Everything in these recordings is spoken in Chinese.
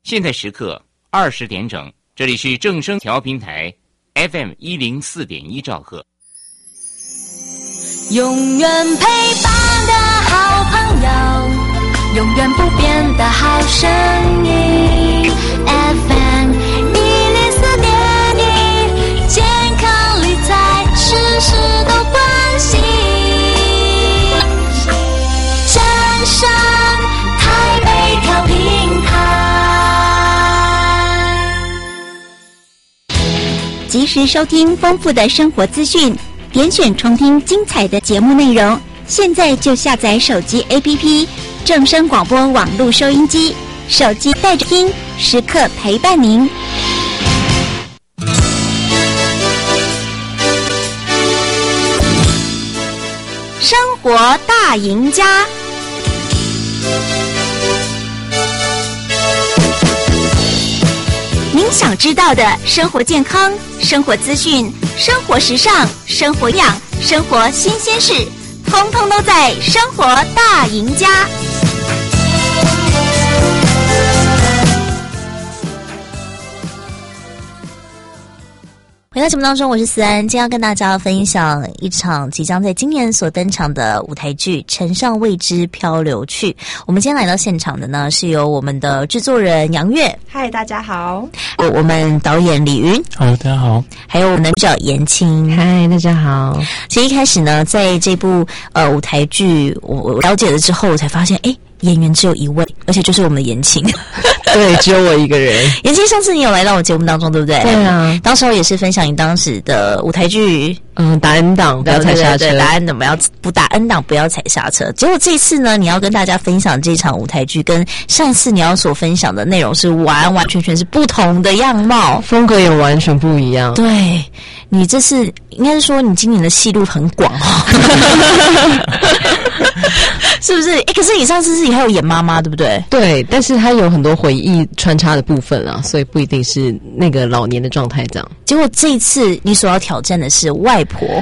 现在时刻20点整，这里是正声调频台 FM104.1兆赫。 永远陪伴的好朋友，永远不变的好声音 FM104.1，健康理财事事都关心。正声台北调频台， 及时收听丰富的生活资讯，点选重听精彩的节目内容。现在就下载手机 APP 正声广播网络收音机，手机带着听，时刻陪伴您。生活大赢家，您想知道的生活健康、生活资讯、生活时尚、生活养、生活新鲜事，通通都在生活大赢家。 回到节目当中，我是思安，今天要跟大家分享一场即将在今年所登场的舞台剧《乘上未知漂流去》。我们今天来到现场的呢，是由我们的制作人杨月， 嗨，大家好； 我们导演李云， 好，大家好； 还有我们的女角言青， 嗨，大家好。 其实一开始呢，在这部舞台剧我了解了之后，我才发现，演员只有一位，而且就是我们的言青。 对，只有我一个人。 言青，上次你有来到我节目当中，对不对？ 对啊， 当时候也是分享你当时的舞台剧， 打 N 档不要踩刹车， 对，打 N 档不打 N 档不要踩刹车。结果这一次呢，你要跟大家分享这场舞台剧，跟上一次你要所分享的内容是完完全全是不同的样貌， 风格也完全不一样。 对，你这次应该是说你今年的戏路很广哦。是不是？可是你上次是还有演妈妈，对不对？ 对，但是他有很多回忆穿插的部分啊，所以不一定是那个老年的状态这样。 结果这一次你所要挑战的是外婆。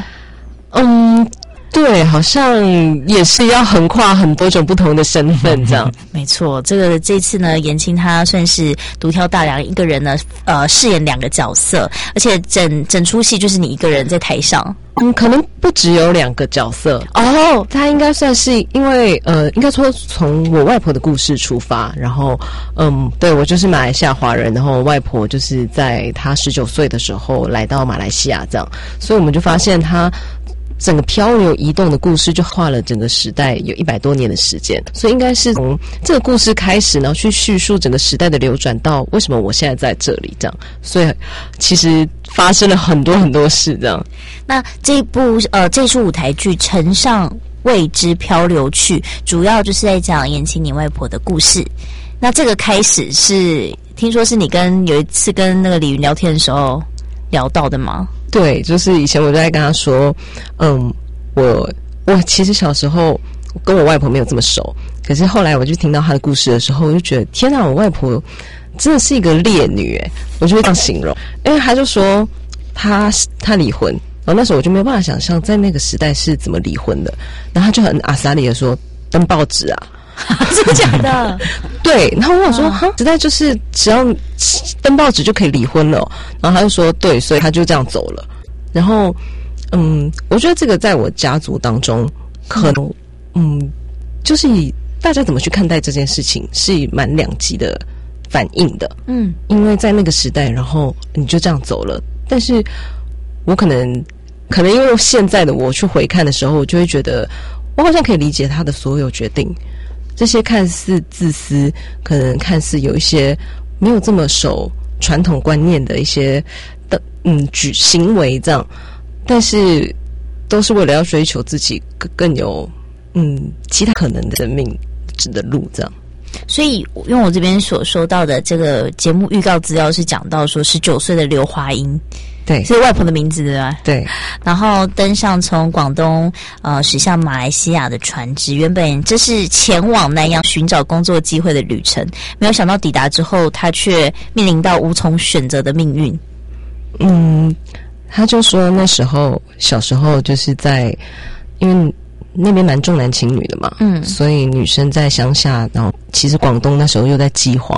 对，好像也是要横跨很多种不同的身份这样。 没错，这次呢，言青他算是独挑大梁，一个人呢，饰演2个角色，而且整出戏就是你一个人在台上。 可能不只有2个角色哦，他应该算是因为应该说从我外婆的故事出发，然后对，我就是马来西亚华人，然后外婆就是在她19岁的时候来到马来西亚这样，所以我们就发现她整个漂流移动的故事就画了整个时代有100多年的时间，所以应该是从这个故事开始，然后去叙述整个时代的流转到为什么我现在在这里这样，所以其实发生了很多很多事这样。 那这出舞台剧《乘上未知漂流去》主要就是在讲言青你外婆的故事。那这个开始是听说是你有一次跟那个李云聊天的时候聊到的吗？ 对，就是以前我就在跟他说，我其实小时候跟我外婆没有这么熟，可是后来我就听到她的故事的时候，我就觉得天哪，我外婆真的是一个烈女我就会这样形容，因为他就说他离婚，然后那时候我就没有办法想象在那个时代是怎么离婚的，然后他就很阿萨里的说登报纸啊。 真的假的？ 对，然后我说时代就是只要登报纸就可以离婚了然后他就说对，所以他就这样走了。然后我觉得这个在我家族当中可能就是以大家怎么去看待这件事情是蛮两极的反应的。因为在那个时代，然后你就这样走了，但是我可能因为现在的我去回看的时候，我就会觉得我好像可以理解他的所有决定，这些看似自私，可能看似有一些没有这么守传统观念的一些的行为这样，但是都是为了要追求自己更有其他可能的生命的路这样。 所以用我这边所收到的这个节目预告资料是讲到说19岁的刘华英， 对， 是外婆的名字对吧？ 对。 然后登上从广东驶向马来西亚的船只，原本这是前往南洋寻找工作机会的旅程，没有想到抵达之后，他却面临到无从选择的命运。 他就说那时候小时候就是因为那边蛮重男轻女的嘛，所以女生在乡下，然后其实广东那时候又在饥荒，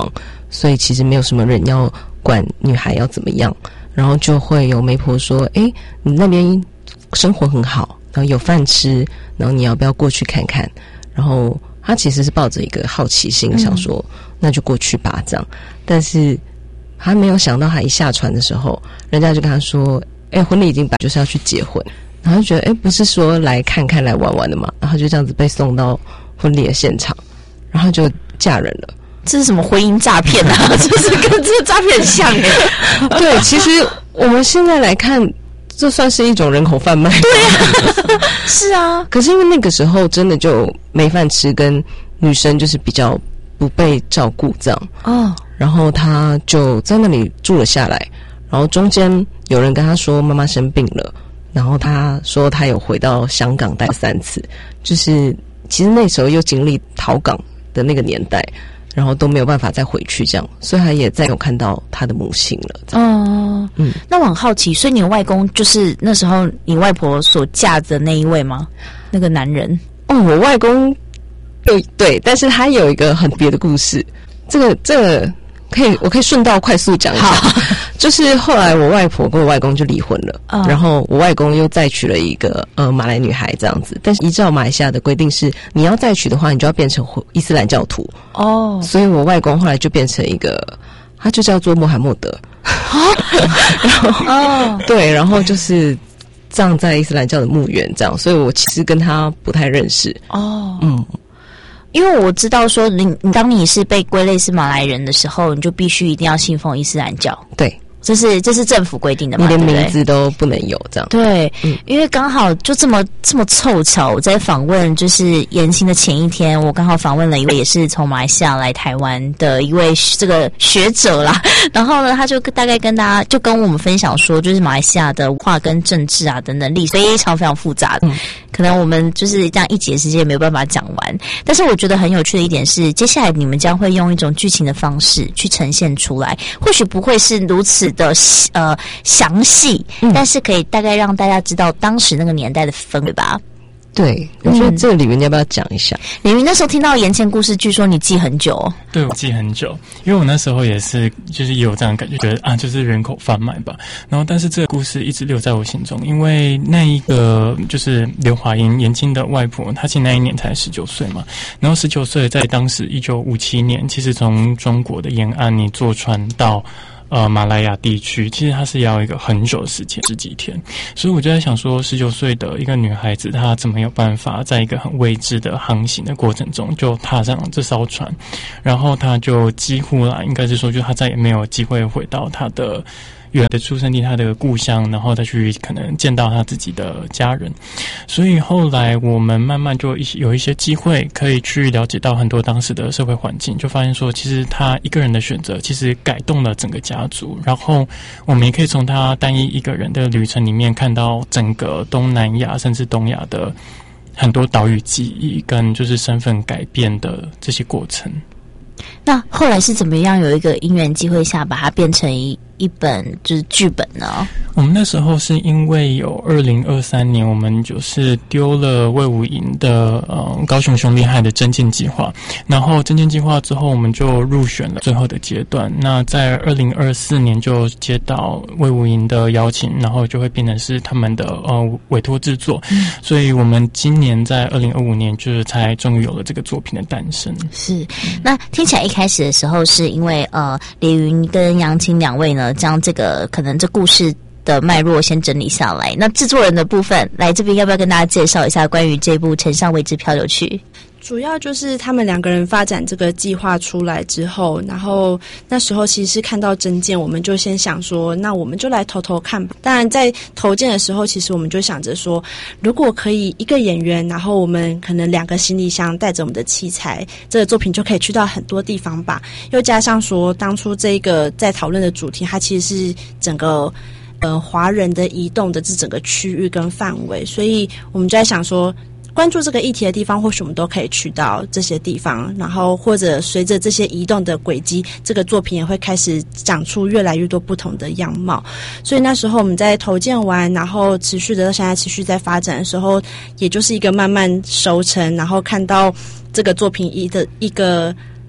所以其实没有什么人要管女孩要怎么样，然后就会有媒婆说，诶，你那边生活很好，然后有饭吃，然后你要不要过去看看？然后他其实是抱着一个好奇心，想说那就过去吧这样。但是他没有想到，他一下船的时候，人家就跟他说，诶，婚礼已经摆，就是要去结婚。然后就觉得，诶，不是说来看看来玩玩的嘛，然后就这样子被送到婚礼的现场，然后就嫁人了。 这是什么婚姻诈骗啊？就是跟这个诈骗很像耶。 对，其实我们现在来看，这算是一种人口贩卖。 对啊，是啊。 可是因为那个时候真的就没饭吃，跟女生就是比较不被照顾这样。 哦。 然后他就在那里住了下来，然后中间有人跟他说妈妈生病了，然后他说他有回到香港待3次，就是其实那时候又经历逃港的那个年代，然后都没有办法再回去这样，所以他也再有看到他的母亲了。 哦，那我很好奇，所以你的外公就是那时候你外婆所嫁的那一位吗？那个男人？ 哦，我外公对，但是他有一个很别的故事，这个我可以顺道快速讲一下。就是后来我外婆跟我外公就离婚了，然后我外公又再娶了一个马来女孩这样子，但是依照马来西亚的规定是，你要再娶的话，你就要变成伊斯兰教徒哦，所以我外公后来就变成一个，他就叫做穆罕默德然后对，然后就是葬在伊斯兰教的墓园这样，所以我其实跟他不太认识哦。 因为我知道说你当你是被归类是马来人的时候，你就必须一定要信奉伊斯兰教。 对，这是政府规定的嘛， 你连名字都不能有这样。 对，因为刚好就这么凑巧，我在访问就是言情的前一天，我刚好访问了一位也是从马来西亚来台湾的一位这个学者啦。然后呢，他就大概跟大家就跟我们分享说，就是马来西亚的文化跟政治啊等等历史非常非常复杂的。可能我们就是这样一节时间也没有办法讲完，但是我觉得很有趣的一点是，接下来你们将会用一种剧情的方式去呈现出来，或许不会是如此的详细，但是可以大概让大家知道当时那个年代的氛围吧。 对，我觉得这里面你要不要讲一下？ 李云那时候听到言前故事，据说你记很久哦。 对，我记很久，因为我那时候也是就是也有这样的感觉，觉得就是人口贩卖吧。然后但是这个故事一直留在我心中，因为那一个就是刘华英言青的外婆，她其实那一年才19岁嘛。然后19岁在当时1957年，其实从中国的沿岸你坐船到马来亚地区，其实它是要一个很久的时间，10几天。所以我就在想说，19岁的一个女孩子，她怎么有办法在一个很未知的航行的过程中就踏上这艘船，然后她就几乎啦，应该是说，就她再也没有机会回到她的原来的出生地，他的故乡，然后再去可能见到他自己的家人。所以后来我们慢慢就有一些机会可以去了解到很多当时的社会环境，就发现说其实他一个人的选择其实改动了整个家族，然后我们也可以从他单一一个人的旅程里面看到整个东南亚甚至东亚的很多岛屿记忆跟就是身份改变的这些过程。 那后来是怎么样有一个因缘机会下把它变成一本就是剧本呢？ 我们那时候是因为有2023年我们就是丢了卫武营的高雄兄弟会的征建计划，然后征建计划之后我们就入选了最后的阶段。那在2024年就接到卫武营的邀请，然后就会变成是他们的委托制作，所以我们今年在2025年就是才终于有了这个作品的诞生。 是，那听起来一开始的时候是因为李云跟杨青两位呢将这个可能这故事的脉络先整理下来，那制作人的部分来这边要不要跟大家介绍一下关于这部《城上未知漂流去》？ 主要就是他们两个人发展这个计划出来之后，然后那时候其实是看到征件，我们就先想说那我们就来投看吧。当然在投件的时候，其实我们就想着说，如果可以一个演员，然后我们可能2个行李箱带着我们的器材，这个作品就可以去到很多地方吧。又加上说当初这个在讨论的主题，它其实是整个华人的移动的这整个区域跟范围，所以我们就在想说关注这个议题的地方，或许我们都可以去到这些地方，然后或者随着这些移动的轨迹，这个作品也会开始长出越来越多不同的样貌。所以那时候我们在投件完，然后持续的到现在持续在发展的时候，也就是一个慢慢熟成，然后看到这个作品一个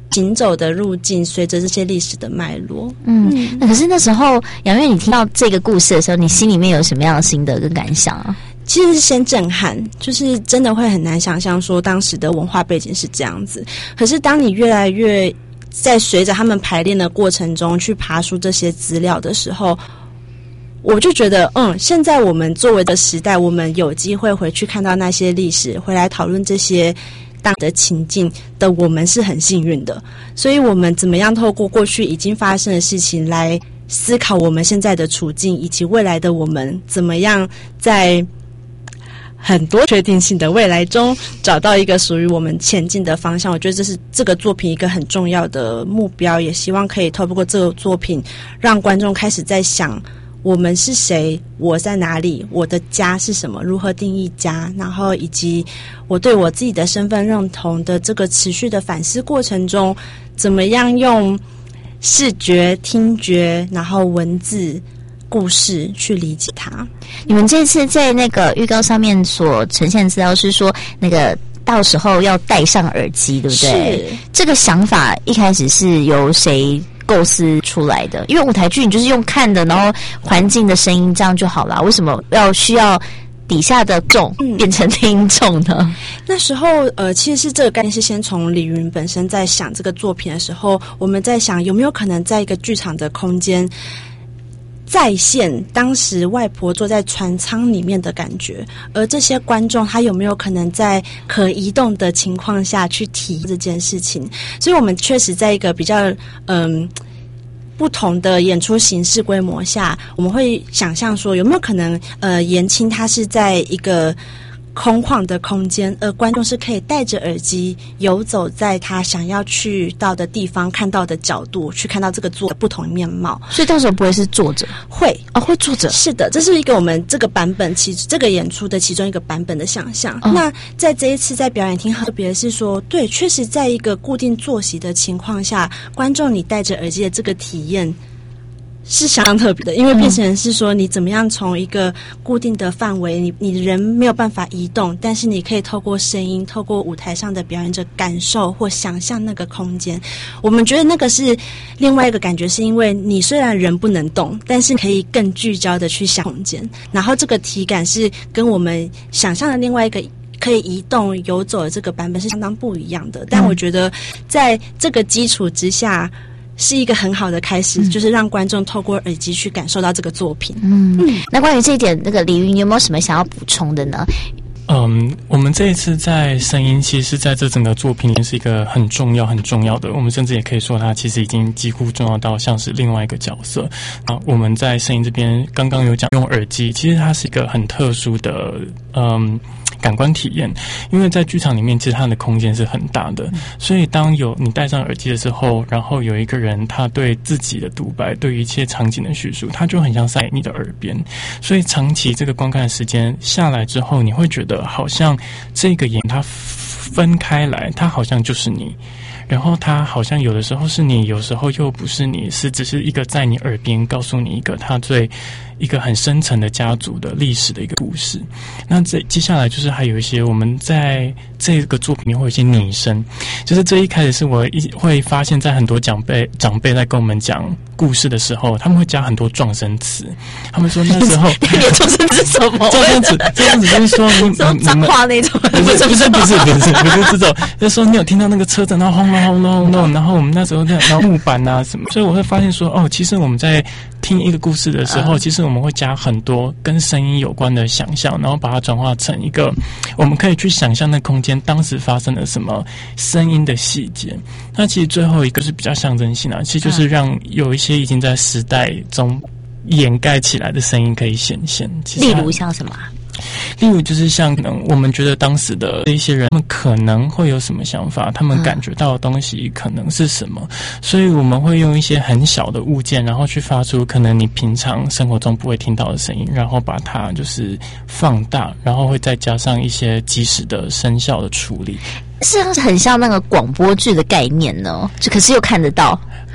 行走的路径，随着这些历史的脉络。 那可是那时候杨月，你听到这个故事的时候，你心里面有什么样的心得跟感想啊？ 其实是先震撼，就是真的会很难想象说当时的文化背景是这样子。可是当你越来越在随着他们排练的过程中去爬出这些资料的时候，我就觉得现在我们作为的时代，我们有机会回去看到那些历史，回来讨论这些当的情境的，我们是很幸运的。所以我们怎么样透过过去已经发生的事情来思考我们现在的处境，以及未来的我们怎么样在很多确定性的未来中找到一个属于我们前进的方向。我觉得这是这个作品一个很重要的目标，也希望可以透过这个作品让观众开始在想我们是谁，我在哪里，我的家是什么，如何定义家，然后以及我对我自己的身份认同的这个持续的反思过程中，怎么样用视觉、听觉，然后文字故事去理解它。 你们这次在那个预告上面所呈现的资料是说，那个到时候要戴上耳机，对不对？ 是。 这个想法一开始是由谁构思出来的？因为舞台剧你就是用看的，然后环境的声音这样就好了，为什么需要底下的众变成听众呢？ 那时候其实是这个概念是先从李云本身在想这个作品的时候，我们在想有没有可能在一个剧场的空间再现当时外婆坐在船舱里面的感觉，而这些观众他有没有可能在可移动的情况下去体验这件事情。所以我们确实在一个比较不同的演出形式规模下，我们会想象说有没有可能延青它是在一个空旷的空间，而观众是可以戴着耳机游走在他想要去到的地方，看到的角度，去看到这个作的不同面貌。 所以到时候不会是坐着， 会会坐着。 是的，这是一个我们这个版本这个演出的其中一个版本的想象。那在这一次在表演厅特别是说，对，确实在一个固定坐席的情况下，观众你戴着耳机的这个体验是相当特别的，因为变成是说你怎么样从一个固定的范围，你人没有办法移动，但是你可以透过声音，透过舞台上的表演者感受或想象那个空间。我们觉得那个是另外一个感觉，是因为你虽然人不能动，但是可以更聚焦的去想空间，然后这个体感是跟我们想象的另外一个可以移动游走的这个版本是相当不一样的。但我觉得在这个基础之下是一个很好的开始，就是让观众透过耳机去感受到这个作品。 那关于这一点，那个李云有没有什么想要补充的呢？ 我们这一次在声音，其实在这整个作品里面是一个很重要的，我们甚至也可以说它其实已经几乎重要到像是另外一个角色。啊，我们在声音这边刚刚有讲用耳机，其实它是一个很特殊的感官体验，因为在剧场里面其实它的空间是很大的，所以当你戴上耳机的时候，然后有一个人他对自己的独白，对于一切场景的叙述，他就很像在你的耳边，所以长期这个观看的时间下来之后，你会觉得好像这个演它分开来，它好像就是你，然后它好像有的时候是你，有时候又不是你，是只是一个在你耳边告诉你一个他最一个很深层的家族的历史的一个故事。那接下来就是还有一些我们在这个作品里面会有一些拟声，就是这一开始是我会发现在很多长辈在跟我们讲故事的时候，他们会加很多状声词。他们说那时候你的状声词是什么？ 状声词就是说你脏话那种， 不是这种，就是说你有听到那个车子然后轰隆，然后我们那时候然后木板啊什么，所以我会发现说其实我们在听一个故事的时候，其实我们会加很多跟声音有关的想象，然后把它转化成一个我们可以去想象那空间当时发生了什么声音的细节。那其实最后一个是比较象征性其实就是让有一些已经在时代中掩盖起来的声音可以显现。 例如像什么？ 例如就是像可能我们觉得当时的一些人，他们可能会有什么想法，他们感觉到的东西可能是什么，所以我们会用一些很小的物件，然后去发出可能你平常生活中不会听到的声音，然后把它就是放大，然后会再加上一些即时的声效的处理。 是很像那个广播剧的概念呢，可是又看得到。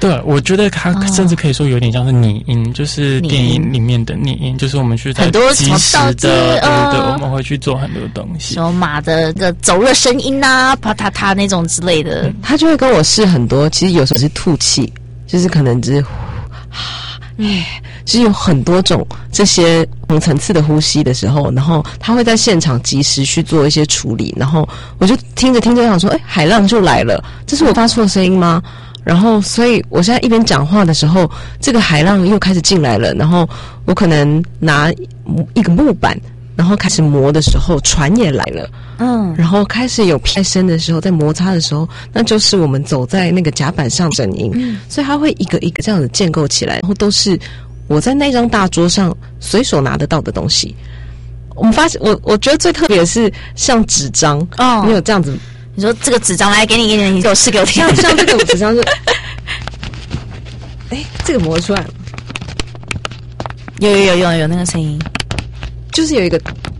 对，我觉得它甚至可以说有点像是拟音，就是电影里面的拟音，就是我们去在即时的，对，我们会去做很多东西， 什么马的走路的声音啊，啪嗒嗒那种之类的。 他就会跟我试很多，其实有时候是吐气，就是可能只是其实有很多种这些同层次的呼吸的时候，然后他会在现场及时去做一些处理，然后我就听着听着想说，海浪就来了，这是我发出的声音吗？然后所以我现在一边讲话的时候，这个海浪又开始进来了，然后我可能拿一个木板，然后开始磨的时候，船也来了，然后开始有拍声的时候，在摩擦的时候，那就是我们走在那个甲板上声音，所以它会一个一个这样子建构起来，然后都是我在那张大桌上随手拿得到的东西。我们发现，我觉得最特别的是像纸张，你有这样子， 你说这个纸张来给你，你给我试给我听， 像这个纸张是，这个磨出来了， 有那个声音， 就是有一个。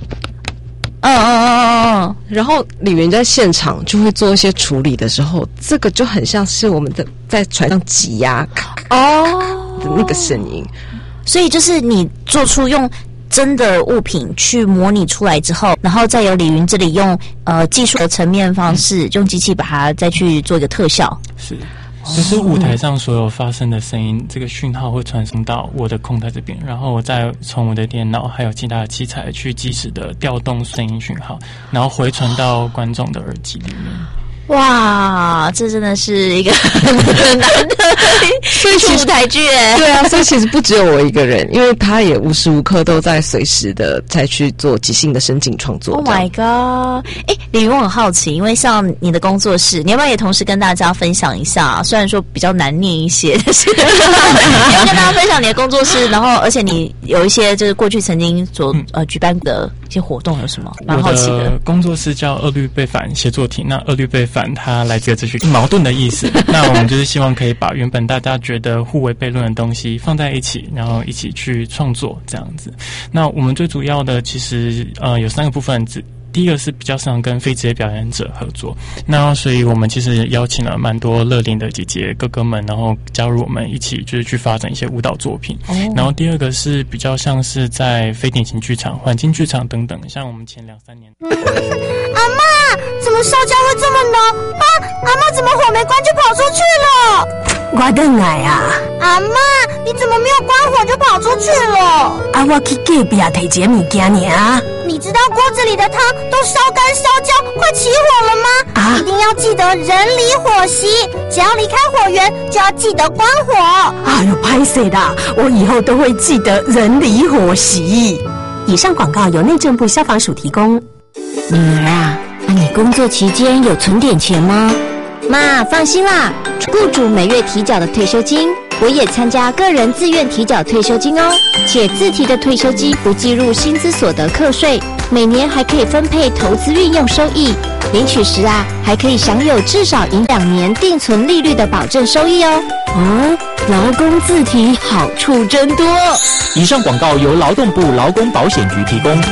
然后李云在现场就会做一些处理的时候，这个就很像是我们在船上挤压的那个声音。 所以就是你做出用真的物品去模拟出来之后，然后再由李云这里用技术的层面方式，用机器把它再去做一个特效。 是。就是舞台上所有发生的声音，这个讯号会传送到我的控台这边，然后我再从我的电脑还有其他的器材去及时的调动声音讯号，然后回传到观众的耳机里面。 哇，这真的是一个很难的舞台剧耶。 对啊，所以其实不只有我一个人，因为他也无时无刻都在随时的在去做即兴的声景创作。 Oh my god！ 李云，我很好奇，因为像你的工作室，你要不要也同时跟大家分享一下？虽然说比较难念一些，但是你要跟大家分享你的工作室，然后而且你有一些就是过去曾经所举办的一些活动有什么？蛮好奇的。 我的工作室叫二律背反协作体，那二律背反它来自这句矛盾的意思。那我们就是希望可以把原本大家觉得互为悖论的东西放在一起，然后一起去创作这样子。那我们最主要的其实有3个部分。第一个是比较常跟非职业表演者合作，那所以我们其实邀请了蛮多乐龄的姐姐哥哥们，然后加入我们一起就是去发展一些舞蹈作品。然后第二个是比较像是在非典型剧场、环境剧场等等，像我们前2-3年。 阿嬷，怎么烧焦会这么浓啊？阿嬷怎么火没关就跑出去了？ 我回来啊！ 阿嬷，你怎么没有关火就跑出去了？ 啊，我去隔壁提一个物件尔。 你知道锅子里的汤都烧干烧焦，快起火了吗？ 啊！ 一定要记得人离火熄，只要离开火源就要记得关火。 哎呦，拍谁的？我以后都会记得人离火熄。以上广告由内政部消防署提供。 女儿啊，你工作期间有存点钱吗？妈，放心啦，雇主每月提缴的退休金，我也参加个人自愿提缴退休金哦，且自提的退休金不计入薪资所得课税，每年还可以分配投资运用收益，领取时啊，还可以享有至少赢2年定存利率的保证收益哦。劳工自提好处真多。 以上广告由劳动部劳工保险局提供。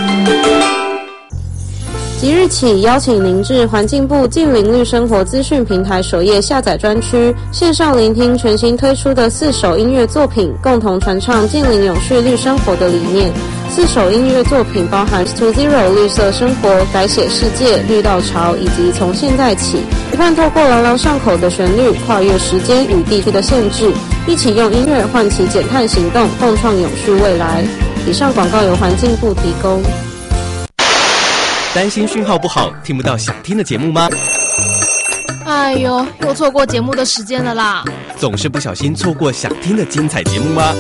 即日起，邀请您至环境部净零绿生活资讯平台首页下载专区，线上聆听全新推出的4首音乐作品，共同传唱净零永续绿生活的理念。4首音乐作品包含 To Zero 绿色生活、改写世界、绿道潮以及从现在起，期盼透过朗朗上口的旋律，跨越时间与地区的限制，一起用音乐唤起减碳行动，共创永续未来。以上广告由环境部提供。 担心讯号不好，听不到想听的节目吗？ 哎呦，又错过节目的时间了啦！ 总是不小心错过想听的精彩节目吗？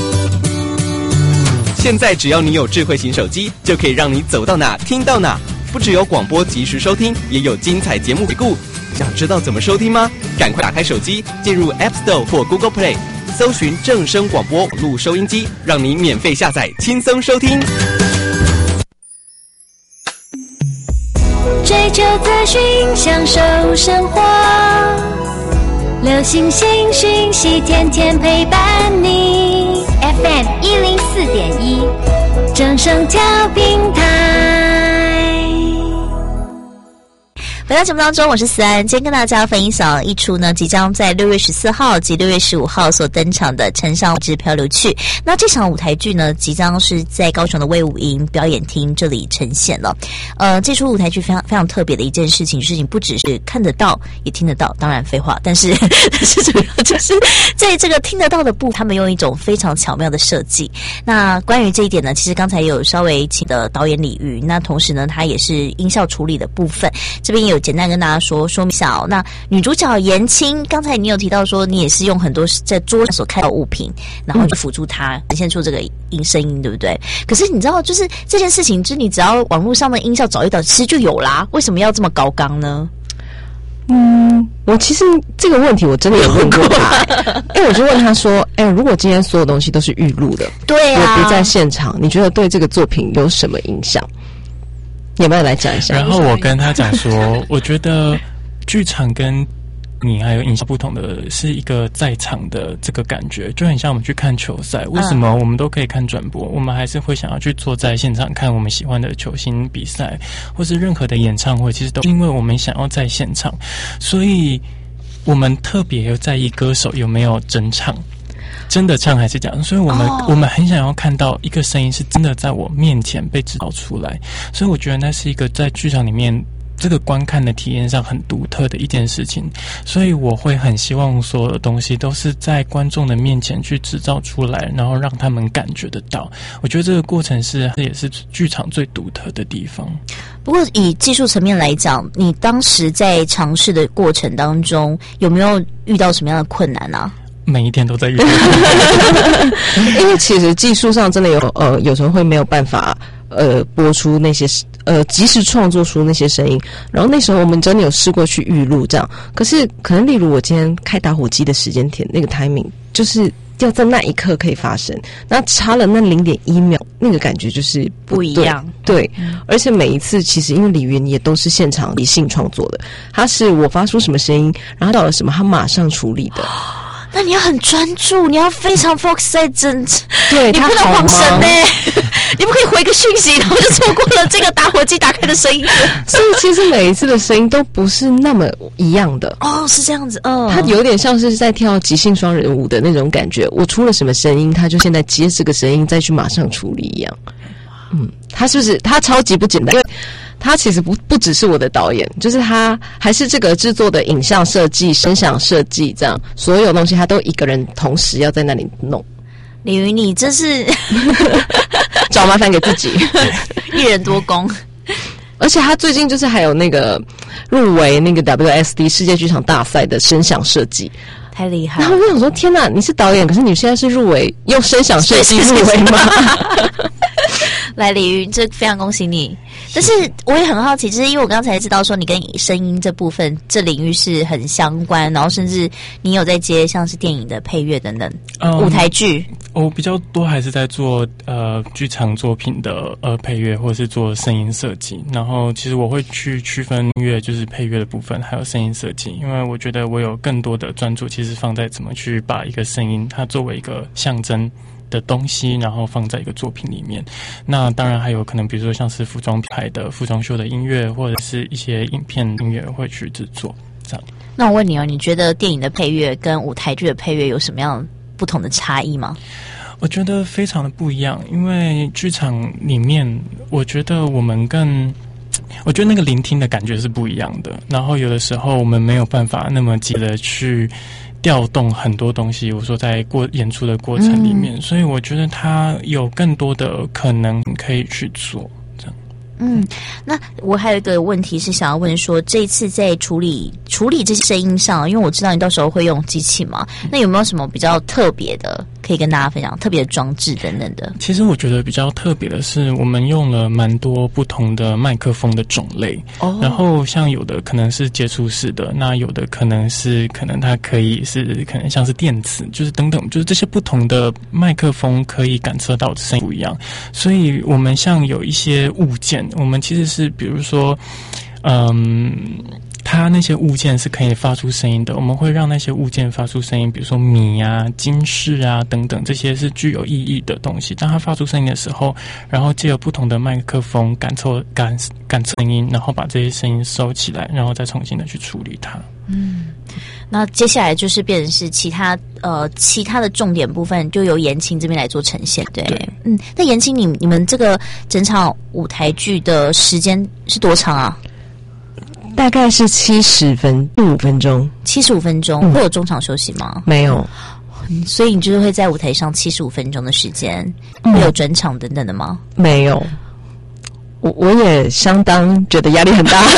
现在只要你有智慧型手机，就可以让你走到哪听到哪。不只有广播及时收听，也有精彩节目回顾。想知道怎么收听吗？赶快打开手机，进入 App Store 或 Google Play， 搜寻正声广播网络收音机，让你免费下载，轻松收听。 追求资讯，享受生活，流行新讯息，天天陪伴你。FM 104.1，正声调频台。 回回到节目当中，我是思安，今天跟大家分享一出呢即将在6月14号及6月15号所登场的《城上未知漂流去》。那这场舞台剧呢，即将是在高雄的卫武营表演厅这里呈现了。这出舞台剧非常非常特别的一件事情，你不只是看得到，也听得到。当然废话，但是主要就是在这个听得到的部分，他们用一种非常巧妙的设计。那关于这一点呢，其实刚才有稍微请的导演李瑜，那同时呢，他也是音效处理的部分，这边也有简单跟大家说明一下哦。那女主角颜青，刚才你有提到说你也是用很多在桌上所看到物品，然后去辅助它呈现出这个声音，对不对？可是你知道，就是这件事情，就是你只要网络上的音效找一找，其实就有啦。为什么要这么高纲呢？ 我其实这个问题我真的有问过他，因为我就问他说，如果今天所有东西都是预录的， 对啊， 我不在现场，你觉得对这个作品有什么影响？你要不要来讲一下？ 然后我跟他讲说，我觉得剧场跟你还有影像不同的是一个在场的这个感觉，就很像我们去看球赛，为什么我们都可以看转播，我们还是会想要去坐在现场看我们喜欢的球星比赛，或是任何的演唱会，其实都因为我们想要在现场，所以我们特别在意歌手有没有真唱，真的唱还是讲，所以我们很想要看到一个声音是真的在我面前被制造出来，所以我觉得那是一个在剧场里面这个观看的体验上很独特的一件事情，所以我会很希望所有的东西都是在观众的面前去制造出来，然后让他们感觉得到。我觉得这个过程这也是剧场最独特的地方。 不过以技术层面来讲，你当时在尝试的过程当中，有没有遇到什么样的困难啊？ 每一天都在遇到因为其实技术上真的有时候会没有办法播出那些及时创作出那些声音，然后那时候我们真的有试过去预录这样，可是可能例如我今天开打火机的时间点那个 timing 就是要在那一刻可以发生，那差了那0.1秒，那个感觉就是不一样。 对，而且每一次其实因为李云也都是现场即兴创作的，他是我发出什么声音，然后到了什么他马上处理的。 那你要很专注，你要非常 focus 在对， 你不能晃神你不可以回个讯息，然后就错过了这个打火机打开的声音。 所以其实每一次的声音都不是那么一样的。 哦，是这样子， 它有点像是在跳即兴双人舞的那种感觉。我出了什么声音，他就现在接这个声音再去马上处理一样。他是不是他超级不简单？因为他其实不只是我的导演，就是他还是这个制作的影像设计、声响设计，这样所有东西他都一个人同时要在那里弄。 李云，你这是找麻烦给自己， 一人多工。 而且他最近就是还有那个入围那个 WSD 世界剧场大赛的声响设计， 太厉害了。 然后我想说，天哪，你是导演，可是你现在是入围用声响设计入围吗？ 来，李云，这非常恭喜你。但是我也很好奇，就是因为我刚才知道说你跟声音这部分这领域是很相关，然后甚至你有在接像是电影的配乐等等，舞台剧。 我比较多还是在做剧场作品的配乐，或者是做声音设计。然后其实我会去区分音乐就是配乐的部分，还有声音设计，因为我觉得我有更多的专注其实放在怎么去把一个声音它作为一个象征的东西，然后放在一个作品里面。那当然还有可能比如说像是服装牌的服装秀的音乐，或者是一些影片音乐会去制作这样。 那我问你哦，你觉得电影的配乐跟舞台剧的配乐有什么样不同的差异吗？ 我觉得非常的不一样，因为剧场里面我觉得那个聆听的感觉是不一样的，然后有的时候我们没有办法那么急的去调动很多东西，我说在演出的过程里面，所以我觉得它有更多的可能可以去做这样。 那我还有一个问题是想要问说，这一次在处理这些声音上，因为我知道你到时候会用机器嘛，那有没有什么比较特别的可以跟大家分享，特别的装置等等的？ 其实我觉得比较特别的是，我们用了蛮多不同的麦克风的种类，然后像有的可能是接触式的，那有的可能它可以是可能像是电磁，就是等等，就是这些不同的麦克风可以感测到的声音不一样，所以我们像有一些物件，我们其实是比如说它那些物件是可以发出声音的，我们会让那些物件发出声音，比如说米啊、金饰啊等等，这些是具有意义的东西。当它发出声音的时候，然后借由不同的麦克风感测声音，然后把这些声音收起来，然后再重新的去处理它。 那接下来就是变成是其他的重点部分，就由言情这边来做呈现，对。那言情你们这个整场舞台剧的时间是多长啊？ 大概是75分钟。 75分钟，会有中场休息吗？ 没有。 所以你就是会在舞台上75分钟的时间，会有转场等等的吗？ 没有。我也相当觉得压力很大。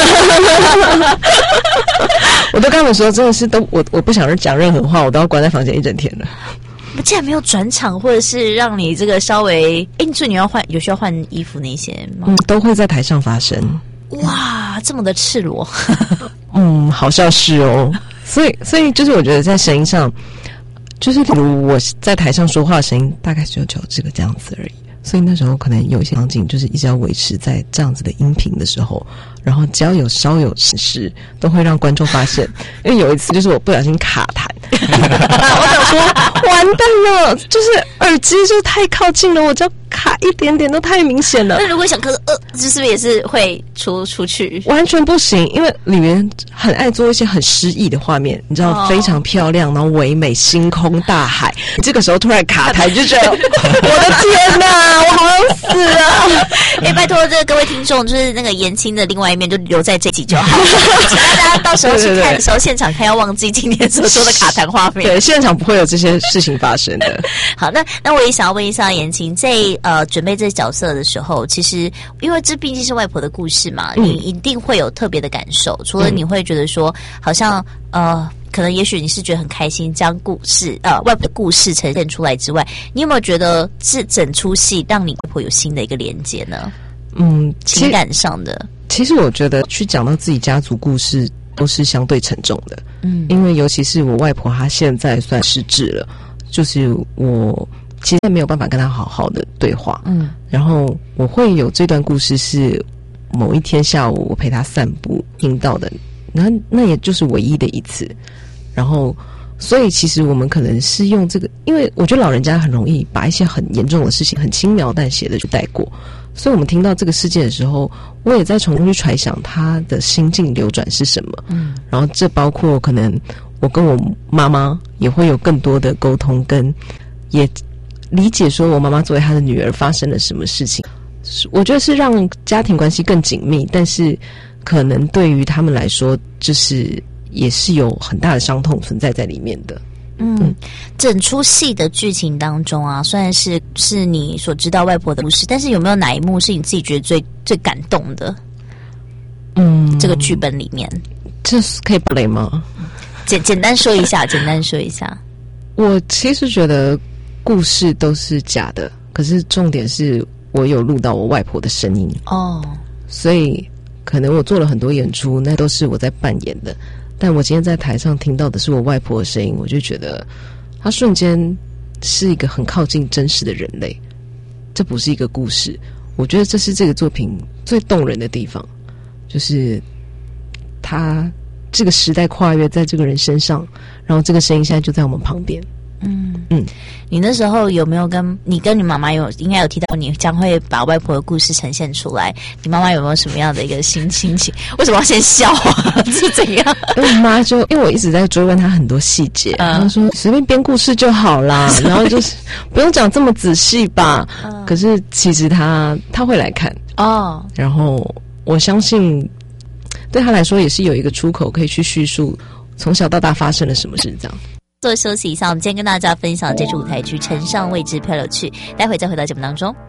我都跟他们说，真的是我不想讲任何话，我都要关在房间一整天了。 既然没有转场，或者是让你这个稍微，所以你有需要换衣服那些吗？ 都会在台上发生。 哇，这么的赤裸。 好像是哦。所以就是我觉得在声音上，就是比如我在台上说话的声音，大概就这个这样子而已。所以那时候可能有一些场景就是一直要维持在这样子的音频的时候，然后只要稍有事都会让观众发现。因为有一次就是我不小心卡痰，我想说完蛋了，就是耳机就太靠近了，我只要卡一点点都太明显了。 那如果想咳这是不是也是会出去？ 完全不行，因为里面很爱做一些很诗意的画面，你知道，非常漂亮，然后唯美，星空大海。这个时候突然卡痰，就觉得我的天哪，我好想死啊！ 拜托这个各位听众，就是那个言情的另外一面就留在这集就好了，请大家到时候去看的时候，现场看要忘记今天所说的卡痰画面。 对，现场不会有这些事情发生的。 好，那我也想要问一下言情，在准备这个角色的时候，其实因为这毕竟是外婆的故事嘛，你一定会有特别的感受。除了你会觉得说，好像可能也许你是觉得很开心，将故事外婆的故事呈现出来之外，你有没有觉得是整出戏让你外婆有新的一个连接呢？情感上的。 其实我觉得去讲到自己家族故事都是相对沉重的，因为尤其是我外婆，她现在算失智了，就是我其实没有办法跟她好好的对话，然后我会有这段故事是某一天下午我陪她散步听到的，那也就是唯一的一次，然后所以其实我们可能是用这个，因为我觉得老人家很容易把一些很严重的事情很轻描淡写的就带过，所以我们听到这个事件的时候，我也在从中去揣想他的心境流转是什么，然后这包括可能我跟我妈妈也会有更多的沟通，跟也理解说我妈妈作为她的女儿发生了什么事情，我觉得是让家庭关系更紧密，但是可能对于他们来说就是也是有很大的伤痛存在里面的。 整出戏的剧情当中啊，虽然是你所知道外婆的故事，但是有没有哪一幕是你自己觉得最感动的？这个剧本里面， 这是可以爆雷吗？ 简单说一下，简单说一下。 我其实觉得故事都是假的，可是重点是我有录到我外婆的声音所以可能我做了很多演出，那都是我在扮演的。但我今天在台上听到的是我外婆的声音，我就觉得她瞬间是一个很靠近真实的人类，这不是一个故事。我觉得这是这个作品最动人的地方，就是她这个时代跨越在这个人身上，然后这个声音现在就在我们旁边。 你那时候有没有跟你妈妈应该有提到你将会把外婆的故事呈现出来？你妈妈有没有什么样的一个心情？为什么要先笑啊？是怎样？ 因为我妈因为我一直在追问她很多细节，她说随便编故事就好啦，然后就是不用讲这么仔细吧。可是其实她会来看然后我相信对她来说也是有一个出口可以去叙述从小到大发生了什么事这样。 做休息一下，我们今天跟大家分享这出舞台剧《乘上未知漂流去》，待会再回到节目当中。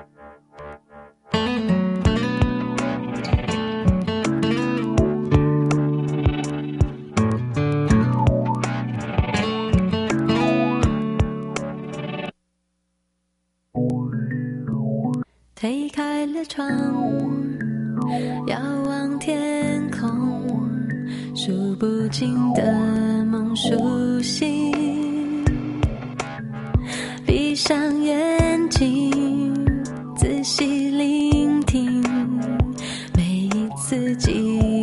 推开了窗，遥望天空，数不尽的梦苏醒，闭上眼睛，仔细聆听每一次记忆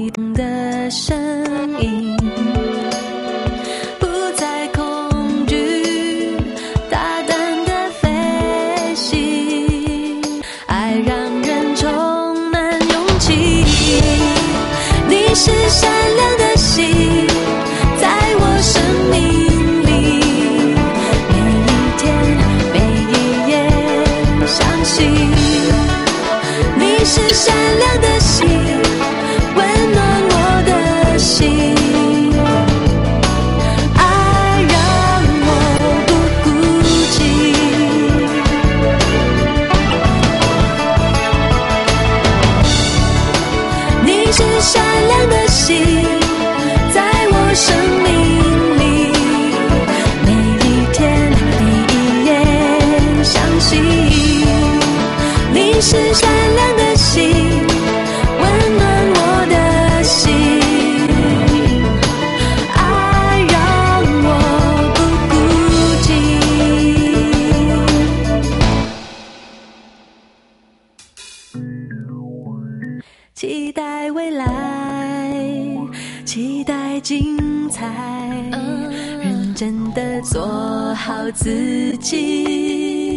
是善良的心，温暖我的心，爱让我不孤寂。期待未来，期待精彩，认真地做好自己，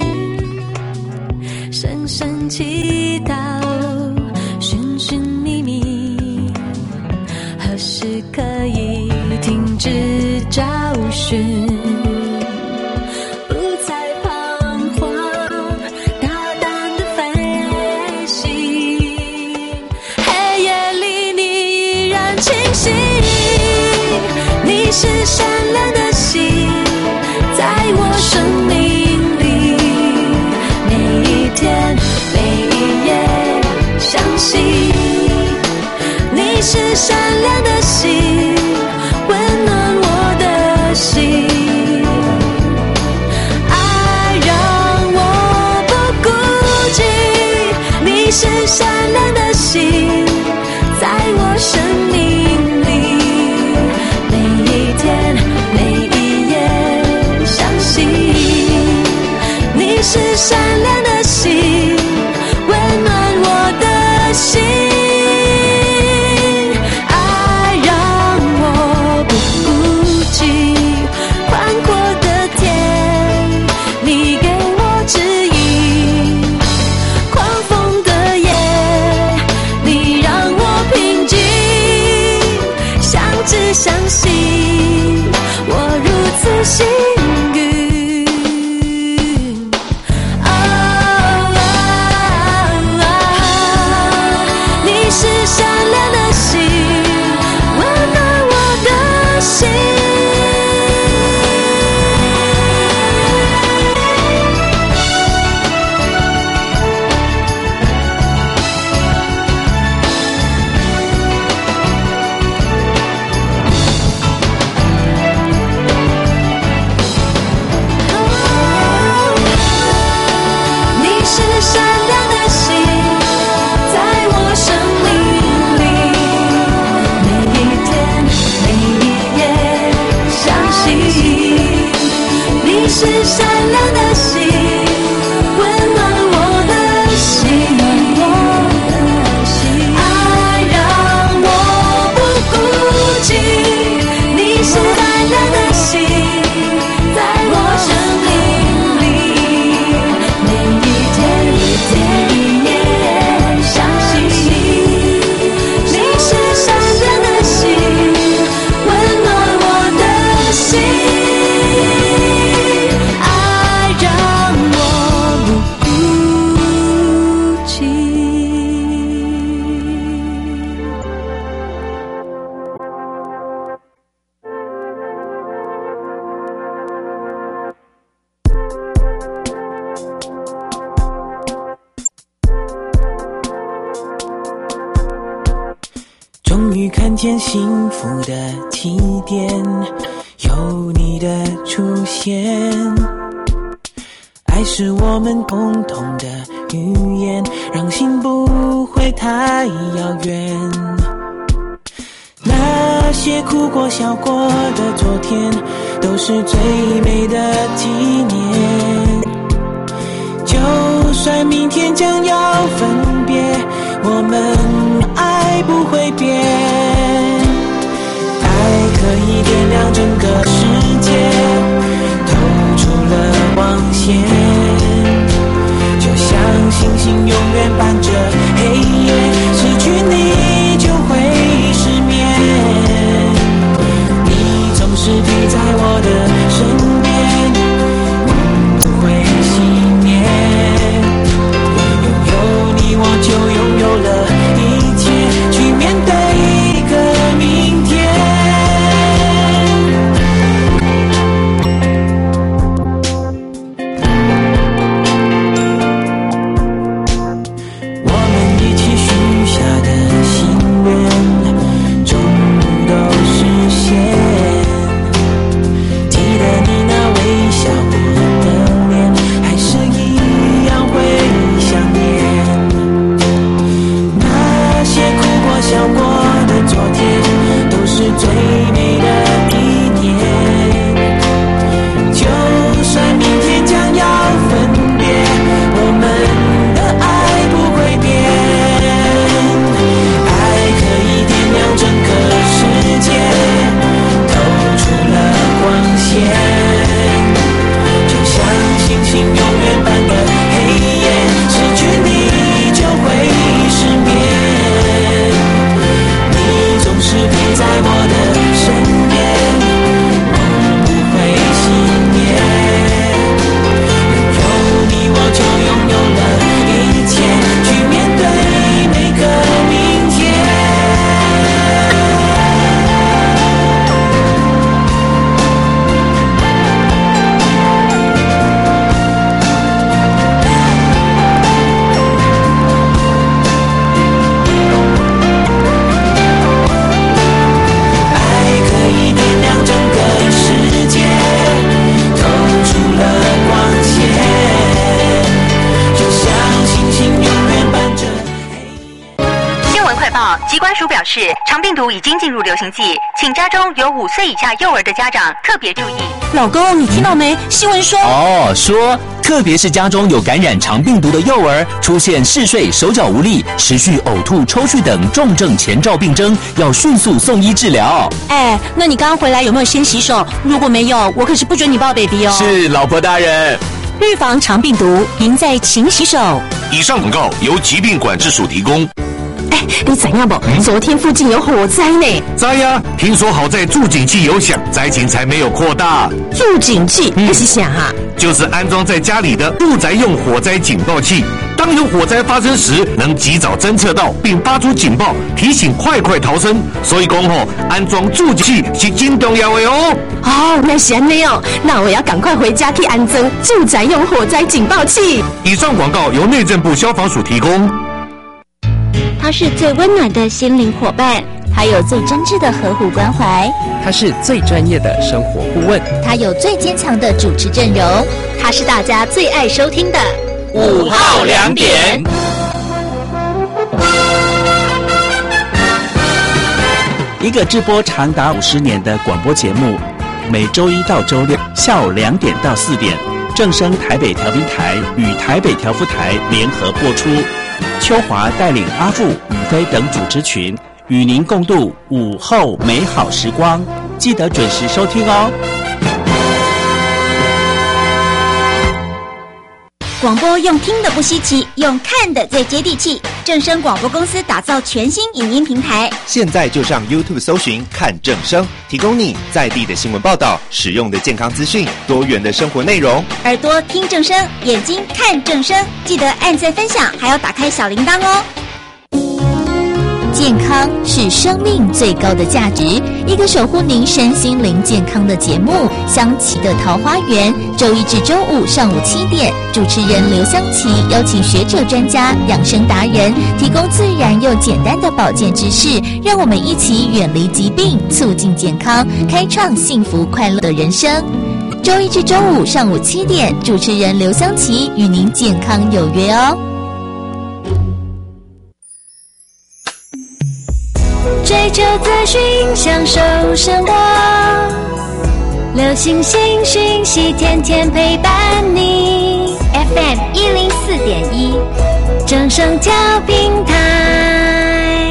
深深祈祷，寻寻觅觅，何时可以停止找寻，不再彷徨，大胆地飞行，黑夜里你依然清晰，你是善良的心，在我生命里，每一天每一夜相信，你是善良的心，温暖我的心，爱让我不孤寂，你是善良的心，在我生命里，每一天每一夜相信，你是善良的心，温暖我的心，爱让我不孤寂，宽阔的天你给我指引，狂风的夜你让我平静，相知相信我如此幸运，你是善良的心，温暖我的心。你是善良的心，在我生命里，每一天每一夜相信，你是善良的心，温暖我的心，爱让我不孤寂，你是善良的心，在我生命里，每一天每一夜相信，你是善良的心，温暖我的心，爱让我不孤寂。 终于看见幸福的起点，有你的出现。爱是我们共同的语言，让心不会太遥远。那些哭过笑过的昨天，都是最美的纪念。就算明天将要分别，我们爱不会变，爱可以点亮整个世界，透出了光线，就像星星永远伴着黑夜，失去你就会失眠，你总是陪在我的身边，不会熄灭，拥有你我就拥有了一切，去面对一个明天。我们表示，肠病毒已经进入流行季，请家中有5岁以下幼儿的家长特别注意。 老公，你听到没？新闻说说特别是家中有感染肠病毒的幼儿，出现嗜睡、手脚无力、持续呕吐、抽搐等重症前兆病征，要迅速送医治疗。 那你刚刚回来有没有先洗手？如果没有，我可是不准你抱 baby 哦。 是，老婆大人。 预防肠病毒，赢在勤洗手。 以上广告由疾病管制署提供。 你怎样不？昨天附近有火灾呢。 灾呀！听说好在助警器有响，灾情才没有扩大。 助警器那是啥啊？ 就是安装在家里的住宅用火灾警报器。当有火灾发生时，能及早侦测到并发出警报，提醒快逃生。所以讲安装助警器是真重要的哦。 那是安尼哦，那我要赶快回家去安装住宅用火灾警报器。 以上广告由内政部消防署提供。 他是最温暖的心灵伙伴， 他有最真挚的呵护关怀， 他是最专业的生活顾问， 他有最坚强的主持阵容，他是大家最爱收听的 5号2点。 一个直播长达50年的广播节目，每周1到周6下午2点到4点，正声台北调频台与台北调夫台联合播出。秋华带领阿富、宇飞等主持群，与您共度午后美好时光，记得准时收听哦。 广播用听的不稀奇，用看的最接地气。正声广播公司打造全新影音平台， 现在就上 YouTube 搜寻看正声，提供你在地的新闻报道、实用的健康资讯、多元的生活内容。 耳朵听正声，眼睛看正声，记得按赞分享，还要打开小铃铛哦。健康是生命最高的价值，一个守护您身心灵健康的节目《香琪的桃花源》，周一至周五上午7点，主持人刘香琪邀请学者专家、养生达人，提供自然又简单的保健知识，让我们一起远离疾病，促进健康，开创幸福快乐的人生。周一至周五上午7点，主持人刘香琪与您健康有约哦。 追求资讯，享受生活，流行新讯息，天天陪伴你。FM 104.1，正声调频台。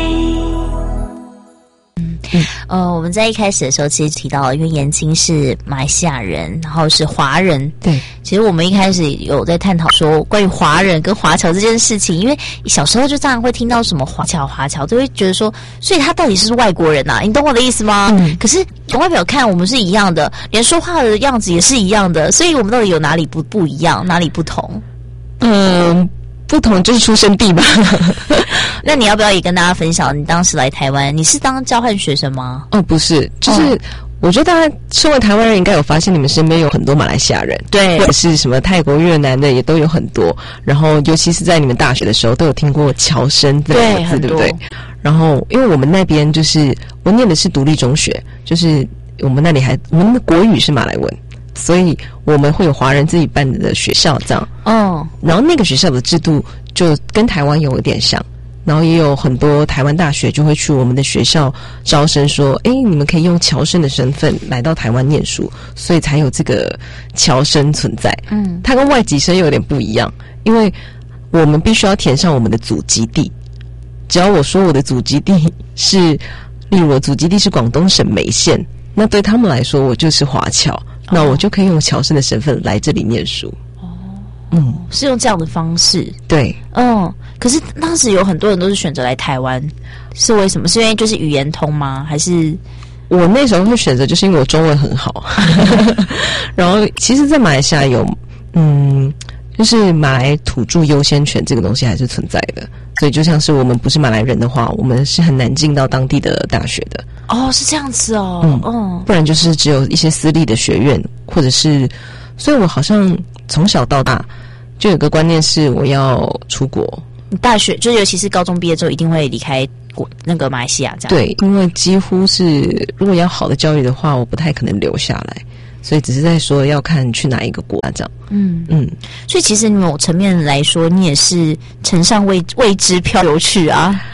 我们在一开始的时候其实提到了，因为颜青是马来西亚人，然后是华人。 对， 其实我们一开始有在探讨说关于华人跟华侨这件事情，因为小时候就常常会听到什么华侨，都会觉得说，所以他到底是外国人啊？你懂我的意思吗？可是从外表看我们是一样的，连说话的样子也是一样的，所以我们到底有哪里不一样，哪里不同？ 不同就是出生地吧。 那你要不要也跟大家分享你当时来台湾，你是当交换学生吗？ 不是，就是我觉得大家身为台湾人应该有发现，你们身边有很多马来西亚人， 对， 或者是什么泰国、越南的也都有很多。然后尤其是在你们大学的时候，都有听过侨生这两个字，对不对？然后因为我们那边就是我念的是独立中学，就是我们那里我们的国语是马来文。所以我们会有华人自己办的学校这样，然后那个学校的制度就跟台湾有一点像，然后也有很多台湾大学就会去我们的学校招生说，你们可以用侨生的身份来到台湾念书，所以才有这个侨生存在。它跟外籍生有点不一样，因为我们必须要填上我们的祖籍地，只要我说我的祖籍地是，例如我祖籍地是广东省梅县，那对他们来说我就是华侨，那我就可以用侨生的身份来这里念书。 是用这样的方式。 对， 可是当时有很多人都是选择来台湾，是为什么？是因为就是语言通吗？还是我那时候会选择，就是因为我中文很好。然后，其实，在马来西亚有，就是马来土著优先权这个东西还是存在的。所以，就像是我们不是马来人的话，我们是很难进到当地的大学的。 是这样子不然就是只有一些私立的学院，或者是，所以我好像从小到大就有个观念是我要出国。 大学就尤其是高中毕业之后一定会离开那个马来西亚这样。 对，因为几乎是如果要好的教育的话，我不太可能留下来，所以只是在说要看去哪一个国家这样。 所以其实某层面来说，你也是乘上未知漂流去啊。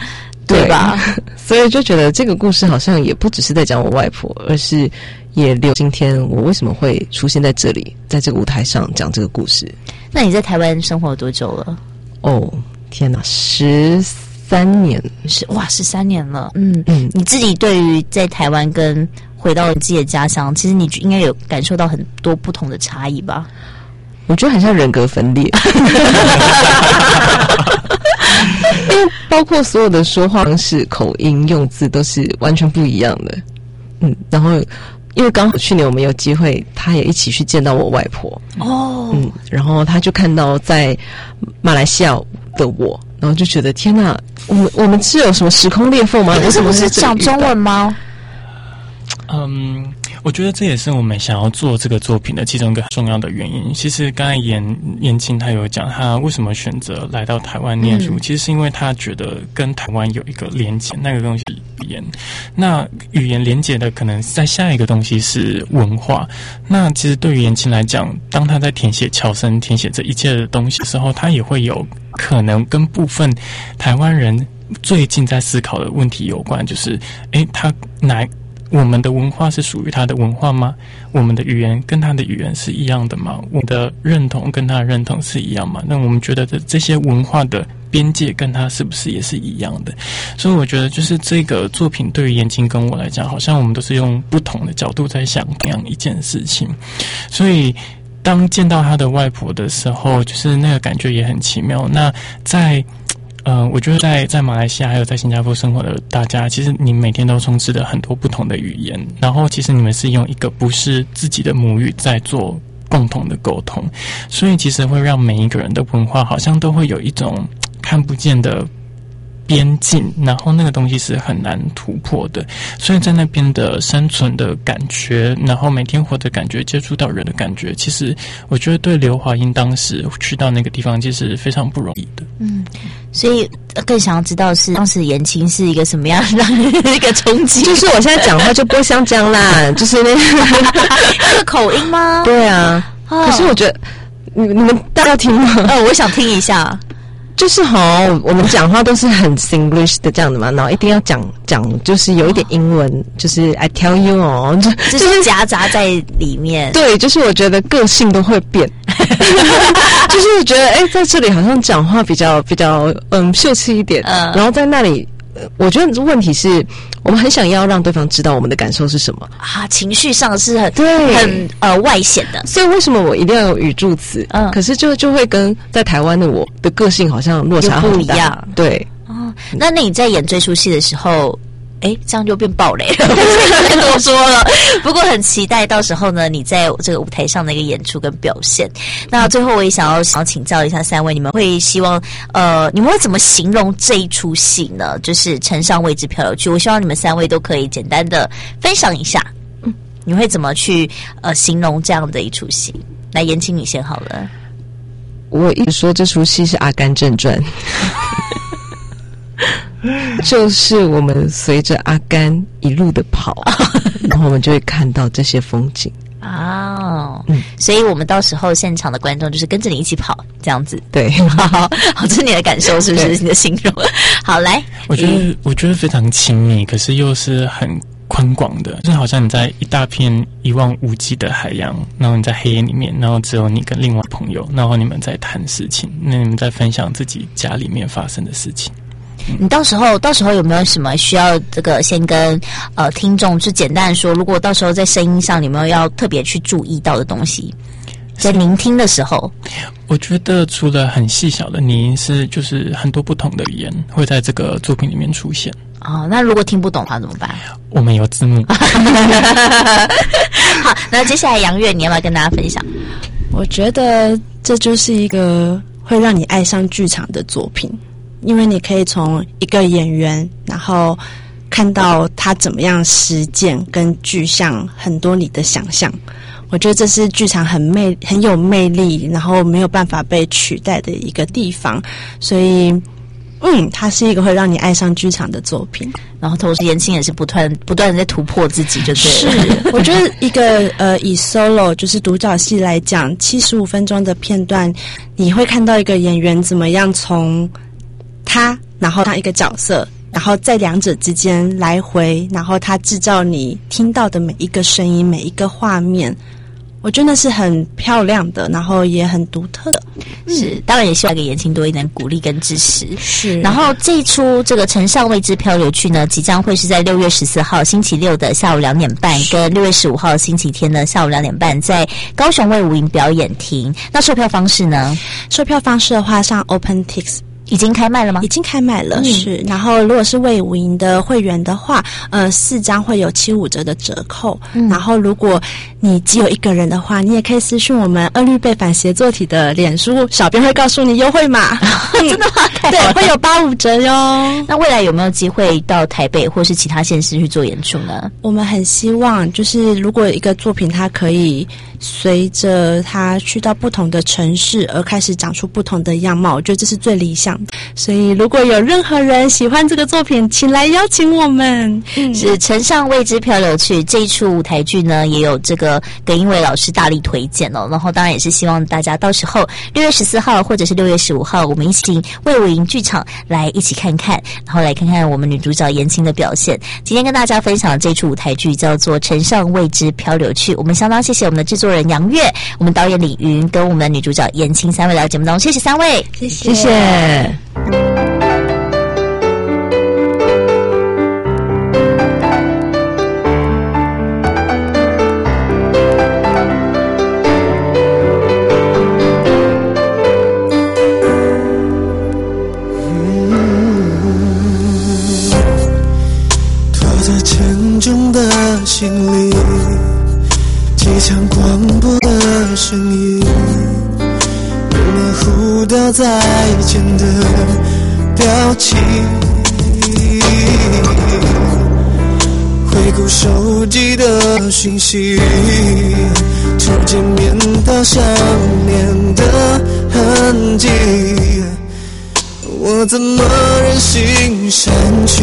对吧？ 所以就觉得这个故事好像也不只是在讲我外婆，而是也留今天我为什么会出现在这里，在这个舞台上讲这个故事。 那你在台湾生活多久了？ 哦，天哪，13年， 哇，13年了。你自己对于在台湾跟回到你自己的家乡，其实你应该有感受到很多不同的差异吧？ 我觉得很像人格分裂，因为包括所有的说话方式、口音、用字都是完全不一样的。然后因为刚好去年我们有机会，他也一起去见到我外婆哦， 然后他就看到在马来西亚的我，然后就觉得天哪，我们是有什么时空裂缝吗？ 为什么是讲中文吗？ 我觉得这也是我们想要做这个作品的其中一个重要的原因。其实刚才言青他有讲他为什么选择来到台湾念书，其实是因为他觉得跟台湾有一个连结，那个东西是语言。那语言连结的可能在下一个东西是文化。那其实对于言青来讲，当他在填写侨生、填写这一切的东西的时候，他也会有可能跟部分台湾人最近在思考的问题有关，就是他我们的文化是属于他的文化吗？我们的语言跟他的语言是一样的吗？我们的认同跟他的认同是一样吗？那我们觉得这些文化的边界跟他是不是也是一样的？所以我觉得就是这个作品对于言青跟我来讲，好像我们都是用不同的角度在想同样一件事情。所以当见到他的外婆的时候，就是那个感觉也很奇妙。那我觉得在马来西亚还有在新加坡生活的大家，其实你每天都充斥着很多不同的语言，然后其实你们是用一个不是自己的母语在做共同的沟通，所以其实会让每一个人的文化好像都会有一种看不见的边境，然后那个东西是很难突破的，所以在那边的生存的感觉，然后每天活的感觉，接触到人的感觉，其实我觉得对刘华英当时去到那个地方其实非常不容易的。 所以更想要知道是当时言青是一个什么样让人一个冲击。 就是我现在讲话就不会像这样啦，就是那个口音吗？ 对啊，可是我觉得你们大家听吗？ 我想听一下。 就是我们讲话都是很 Singlish 的这样的嘛，然后一定要讲就是有一点英文，就是 I tell you 就是夹杂在里面。 对，就是我觉得个性都会变，就是觉得在这里好像讲话比较秀气一点，然后在那里。我觉得问题是我们很想要让对方知道我们的感受是什么啊，情绪上是很外显的， 所以为什么我一定要有语助词？可是就会跟在台湾的我的个性好像落差很大， 不一样。 对， 那你在演这出戏的时候，这样就变爆雷了，不多说了。不过很期待到时候呢，你在这个舞台上的一个演出跟表现。那最后我也想要请教一下三位，你们会希望你们会怎么形容这一出戏呢？就是《乘上未知漂流去》，我希望你们三位都可以简单的分享一下，你会怎么去形容这样的一出戏？来，言青你先好了。 我一直说这出戏是《阿甘正传》。就是我们随着阿甘一路的跑，然后我们就会看到这些风景。 所以我们到时候现场的观众就是跟着你一起跑，这样子。 对， 好，这是你的感受，是不是你的形容？好，来， 我觉得非常亲密，可是又是很宽广的，就是好像你在一大片一望无际的海洋，然后你在黑夜里面，然后只有你跟另外朋友，然后你们在谈事情，那你们在分享自己家里面发生的事情。 你到时候有没有什么需要这个先跟听众就简单的说，如果到时候在声音上有没有要特别去注意到的东西，在聆听的时候？ 我觉得除了很细小的拟音是就是很多不同的语言会在这个作品里面出现。 那如果听不懂的话怎么办？ 我们有字幕。 好，那接下来杨月你要不要跟大家分享？ 我觉得这就是一个会让你爱上剧场的作品，因为你可以从一个演员，然后看到他怎么样实践跟具象很多你的想象。我觉得这是剧场很有魅力，然后没有办法被取代的一个地方。所以它是一个会让你爱上剧场的作品。 然后同时言青也是不断的在突破自己，就对了。 是，我觉得一个以 solo 就是独角戏来讲，75分钟的片段，你会看到一个演员怎么样从他然后当一个角色然后在两者之间来回，然后它制造你听到的每一个声音，每一个画面。我觉得是很漂亮的，然后也很独特的。 是，当然也希望给言情多一点鼓励跟支持。 是， 然后这一出这个《乘上未知漂流去》呢，即将会是在6月14号星期六的下午2点半，跟6月15号星期天的下午2点半，在高雄卫武营表演厅。那售票方式呢？ 售票方式的话，上 OpenTix。 已经开卖了吗？ 已经开卖了，是。然后如果是卫武营的会员的话，4张会有75折的折扣。然后如果你只有一个人的话，你也可以私讯我们二律背反协作体的脸书，小编会告诉你优惠码。 真的吗？ 对，会有85折哟。 那未来有没有机会到台北或是其他县市去做演出呢？ 我们很希望，就是如果一个作品它可以随着它去到不同的城市而开始长出不同的样貌，我觉得这是最理想的。所以如果有任何人喜欢这个作品，请来邀请我们。 是《乘上未知漂流去》这一出舞台剧呢，也有这个耿英伟老师大力推荐哦。然后当然也是希望大家到时候6月14号或者是6月15号，我们一起进卫武营剧场来一起看看，然后来看看我们女主角言情的表现。今天跟大家分享的这出舞台剧叫做《乘上未知漂流去》，我们相当谢谢我们的制作人杨月，我们导演李云跟我们的女主角言情3位来到节目当中，谢谢3位， 谢谢， 谢谢。 拖着沉重的行李，机场广播的声音，模糊掉再见的表情，回顾手机的讯息，初见面到想念的痕迹，我怎么忍心删去？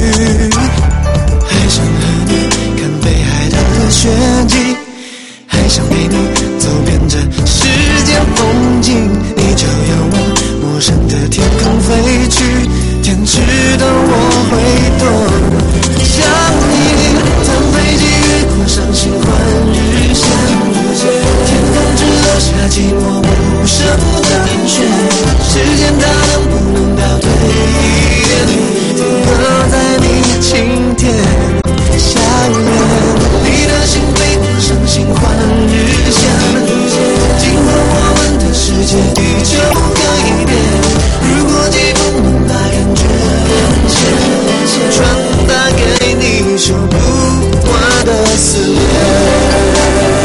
还想和你看北海道的雪景，还想陪你走遍这世界风景，你就要往陌生的天空飞去，天知道我会多想你。当飞机越过伤心换日线，天空只留下寂寞无声的雪，时间它能不能倒退一点，停格在你晴天笑脸，你的心飞过伤心换日线，经过我们的世界地球改变，如果既不能把感觉传达给你，说不完的思念。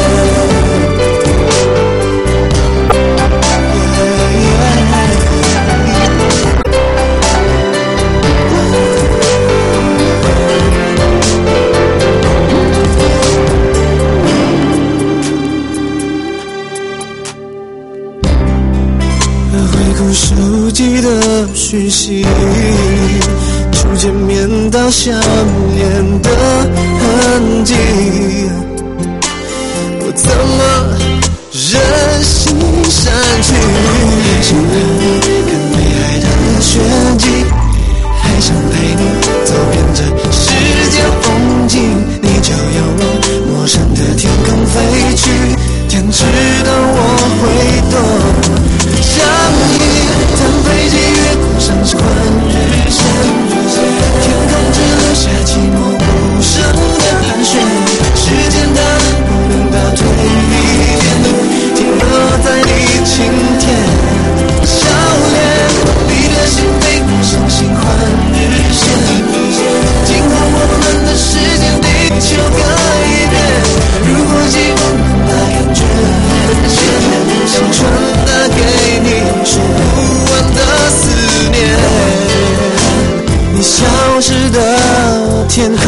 手机的讯息，初见面到想念的痕迹，我怎么忍心删去？想和你看北海道的雪景，还想陪你走遍这世界风景，你就要往陌生的天空飞去，天知道我会多想你。当飞机越过伤心换日线，天空只留下寂寞无声的寒暄，时间它能不能倒退一点，停留在你晴天笑脸，你的心飞过伤心换日线，经过我们的时间地球改变，如果既不能把感觉想传达给你，说不完的思念，你消失的天空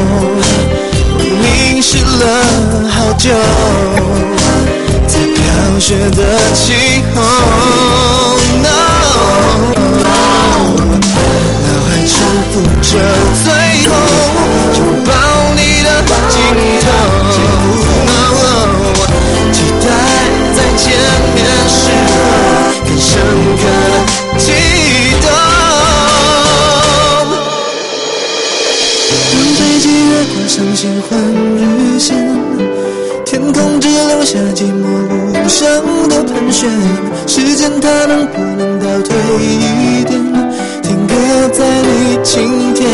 凝视了好久，在飘雪的气候， No， 脑海重复着最后拥抱你的镜头，期待再见面时更深刻的悸动。 时间它能不能倒退一点，停格在你今天。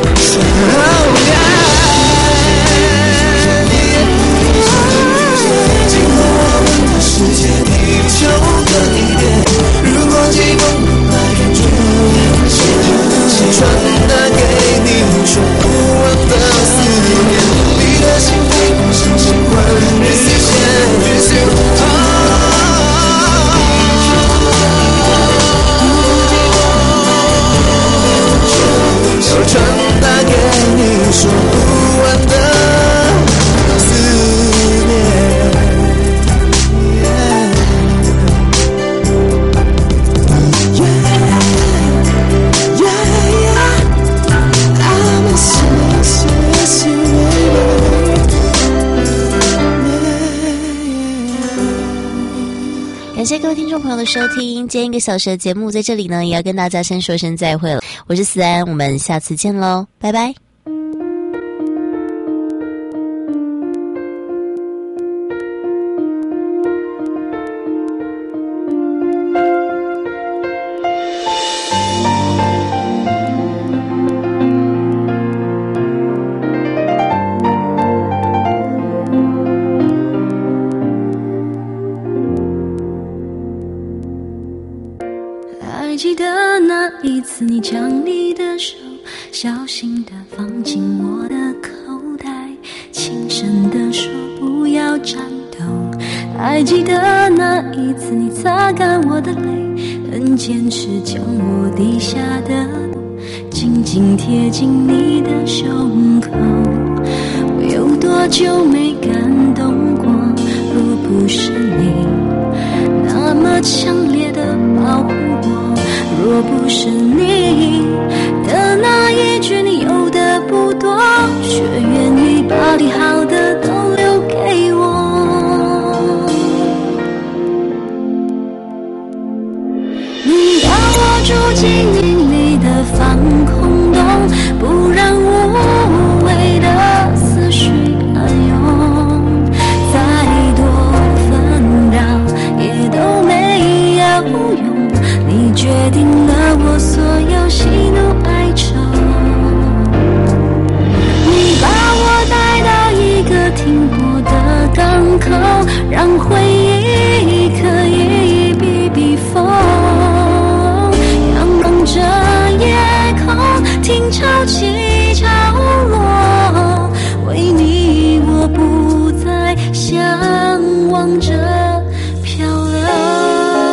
经过我们的世界，地球的一点，如果季风能来感觉，传达给你说不完的思念，你的心飞不上喜欢日线。要传达给你说不完的思念。 感谢各位听众朋友的收听，今天1个小时的节目在这里呢，也要跟大家先说声再会了。我是思安，我们下次见喽，拜拜。 记得那一次，你将你的手小心地放进我的口袋，轻声地说不要颤抖。还记得那一次，你擦干我的泪，很坚持将我低下的头紧紧贴近你的胸口。我有多久没感动过？若不是你那么强烈的保护我，若不是你的那一句你有的不多，却愿意把你好的都留给我。你把我住进阴里的防空洞，不让无谓的思绪暗涌，再多纷扰也都没有用。你决定了我所有喜怒哀愁，你把我带到一个停泊的港口，让回忆可以避避风，仰望着夜空，听潮起潮落，为你我不再向往着漂流。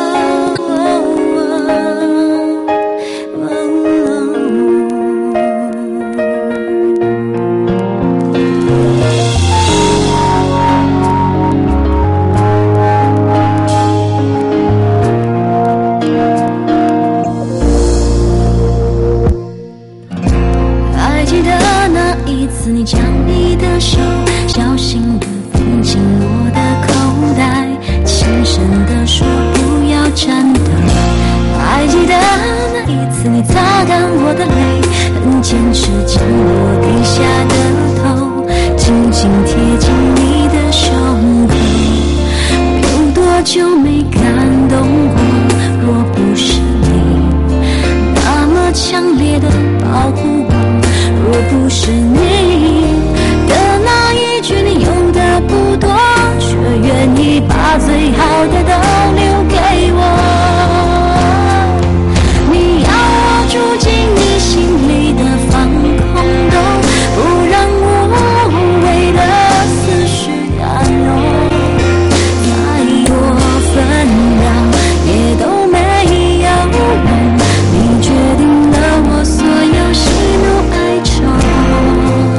你将你的手小心地放进我的口袋，轻声地说不要颤抖。还记得那一次你擦干我的泪，很坚持将我低下的头紧紧贴近你的胸口。我有多久没感动过？若不是你那么强烈的保护我，若不是你的那一句你有的不多，却愿意把最好的都留给我。你要我住进你心里的防空洞，不让无谓的思绪暗涌，再多纷扰也都没有用。你决定了我所有喜怒哀愁，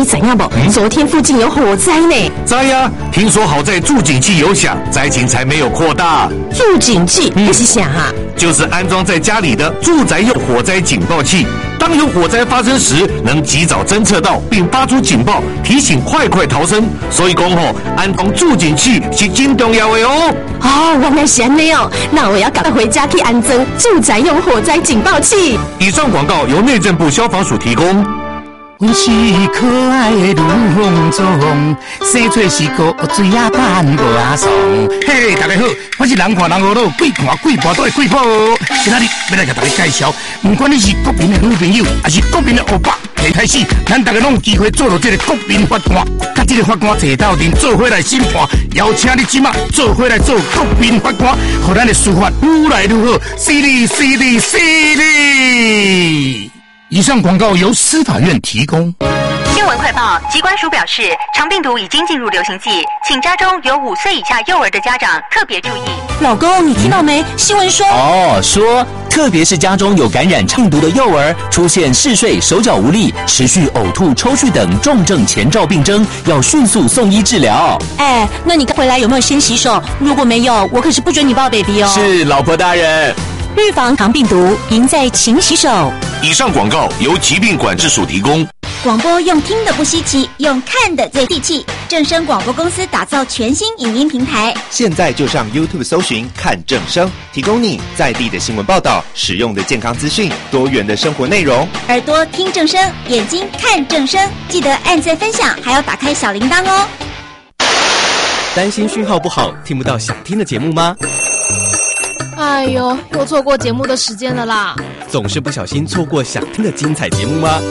知影不？昨天附近有火灾呢。 知呀，听说好在助警器有响，灾情才没有扩大。 助警器那是啥啊？ 就是安装在家里的住宅用火灾警报器。当有火灾发生时，能及早侦测到并发出警报，提醒快逃生。所以讲安装助警器是真重要的哦。 原来是这样，那我要赶快回家去安装住宅用火灾警报器。 以上广告由内政部消防署提供。 阮是可爱的女红妆，生出是个水啊板无阿爽。嘿，大家好，我是人看人好路，鬼看鬼跋倒的鬼婆。今仔日要来给大家介绍，不管你是国民的女朋友，还是国民的欧巴，一开始咱大家拢有机会做到这个国民法官，甲这个法官坐斗阵做伙来审判，邀请你即马做伙来做国民法官，让咱的司法愈来愈好，犀利犀利犀利。以上广告由司法院提供。 新闻快报：疾管署表示，肠病毒已经进入流行季，请家中有5岁以下幼儿的家长特别注意。 老公，你听到没？新闻说说特别是家中有感染病毒的幼儿，出现嗜睡、手脚无力、持续呕吐、抽搐等重症前兆病征，要迅速送医治疗。 那你回来有没有先洗手？如果没有，我可是不准你抱 baby 哦。 是，老婆大人。 预防肠病毒，赢在勤洗手。 以上广告由疾病管制署提供。 广播用听的不稀奇，用看的最地气。正声广播公司打造全新影音平台， 现在就上 YouTube 搜寻看正声，提供你在地的新闻报道、实用的健康资讯、多元的生活内容。 耳朵听正声，眼睛看正声，记得按赞分享，还要打开小铃铛哦。 担心讯号不好，听不到想听的节目吗？ 哎呦，又错过节目的时间了啦！ 总是不小心错过想听的精彩节目吗？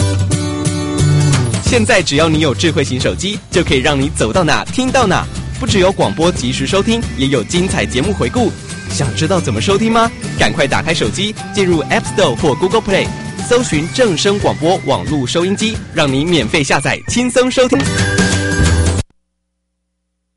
现在只要你有智慧型手机，就可以让你走到哪听到哪。不只有广播及时收听，也有精彩节目回顾。想知道怎么收听吗？赶快打开手机，进入 App Store 或 Google Play， 搜寻正声广播网络收音机，让你免费下载，轻松收听。